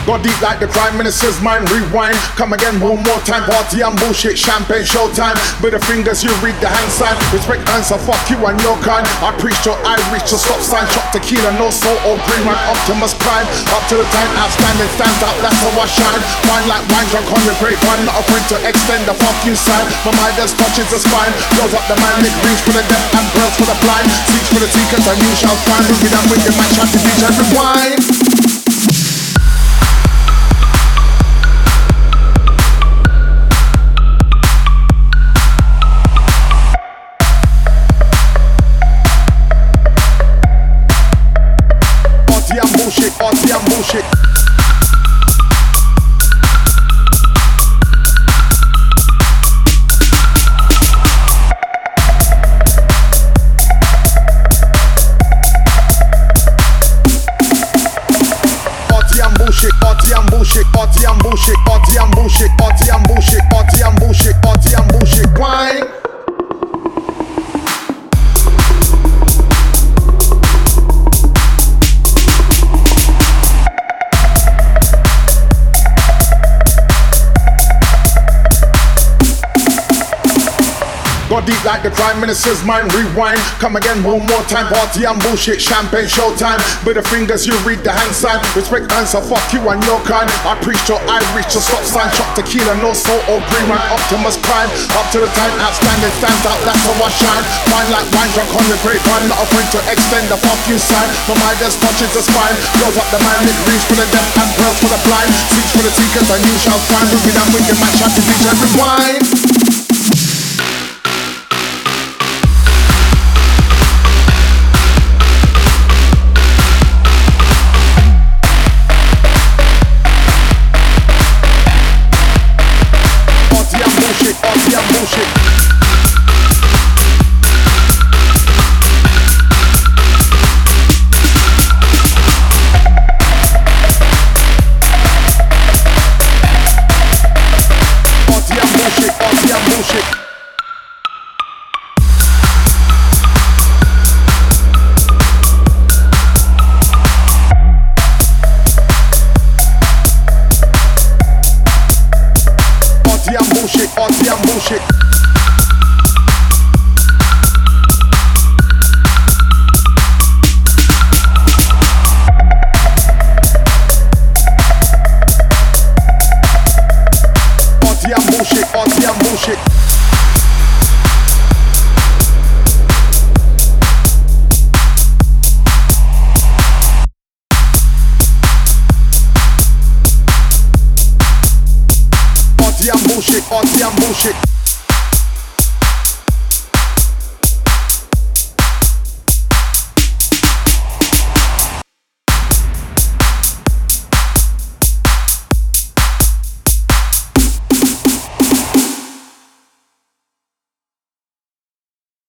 Go deep like the Prime Minister's mind, rewind. Come again one more time, party and bullshit, champagne showtime. With the fingers you read the hand sign. Respect answer, fuck you and your kind. I preach till I reach the stop sign. Shot tequila, no soul or green man. Optimus Prime, up to the time, outstanding, stands out, that's how I shine. Wine like wine, drunk on the grapevine. Not afraid to extend the fuck you sign. My mind just touches the spine. Blows up the man, lick reach for the deaf and pearls for the blind. Seeks for the seekers and you shall find. Moving and with the match, have to reach and rewind. Party and bullshit. Party and bullshit, party and bullshit, party and bullshit, party and bullshit, party and bullshit, party and bullshit, party and bullshit. Wine. Go deep like the Prime Minister's mind, rewind. Come again one more time, party and bullshit, champagne showtime. With the fingers you read the hand sign. Respect answer, fuck you and your kind. I preach till I reach the stop sign. Shot tequila, no soul or green man. Optimus Prime, up to the time, outstanding, stands out, that's how I shine. Wine like wine, drunk on the grapevine. Not afraid to extend the fuck you sign. My mind just touches the spine. Blows up the man, lick reach for the deaf and pearls for the blind. Seeks for the seekers and you shall find. Moving and with the match, have to reach and rewind. Party and bullshit. Party and bullshit, party and bullshit. Party and bullshit, party and bullshit. Party and bullshit, party and bullshit. Party and bullshit, party and bullshit.